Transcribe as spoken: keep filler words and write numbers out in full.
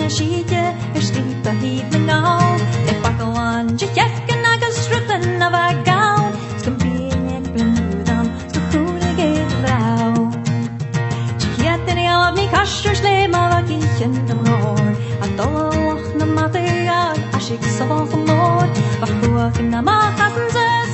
na siete er stripa hit na gau le pakwan je jesken agus strippen na va gau skum bien blundam skum khune get rau chieten ja av ni kashers le ma va kitchen dum hor a dolach na matia ashik so for more va kuak na ma hasen